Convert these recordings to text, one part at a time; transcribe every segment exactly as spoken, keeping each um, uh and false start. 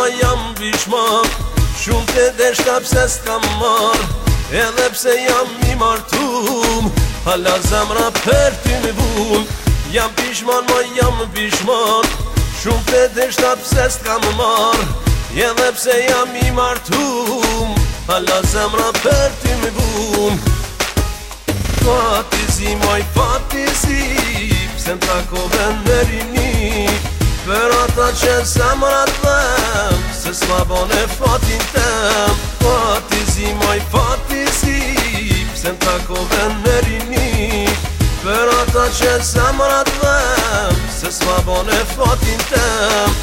ma jam bishman, shumë të deshta pse s'kam mar, edhe pse jam i martum, hala zemra për ty me vun. Jam bishman, ma jam bishman, shumë të deshta pse s'kam mar, edhe pse jam i martum, hala zemra për ty me vun. Fatizi, moj fatizi, pse m'takove në rini, për ata që zemrat dhem, se s'ma bone fatin tem. Fatizi, moj fatizi, pse m'takove në rini, për ata që zemrat dhem, se s'ma bone fatin tem.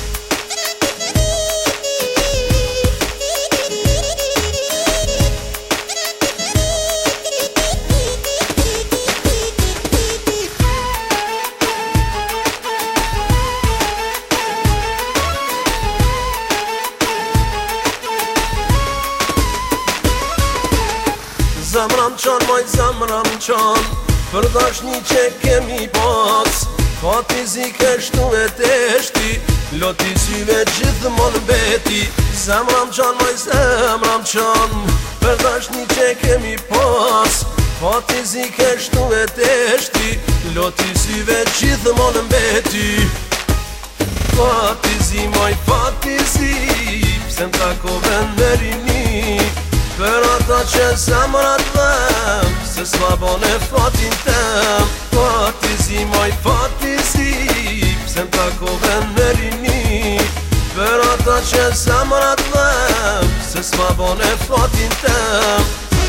Zemram qan, moj zemram qan, për dashni që kemi pas, fatizi kështu e teshti, loti syve gjithmon beti. Zemram qan, moj zemram qan, për dashni që kemi pas, fatizi kështu e teshti, loti syve gjithmon beti. Fatizi, moj fatizi, pse m'takove në rini, për ata që zemrat dhem, se s'ma bone fatin tem. Fatizi, moj fatizi, pse m'takove në rini, për ata që zemrat dhem, se s'ma bone fatin tem.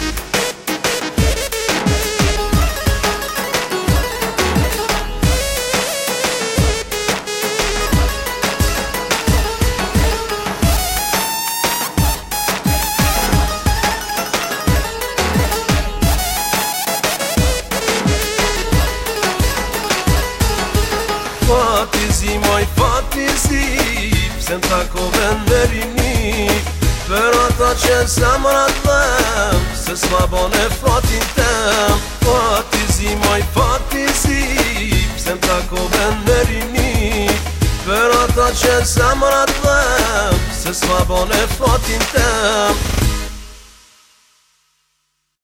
Fatizi, moj fatizi, pse m'takove në rini, për ata që zemrat dhem, se s'ma bone fatin tem. Fatizi, moj fatizi, pse m'takove në rini, për ata që zemrat dhem, se s'ma bone fatin tem.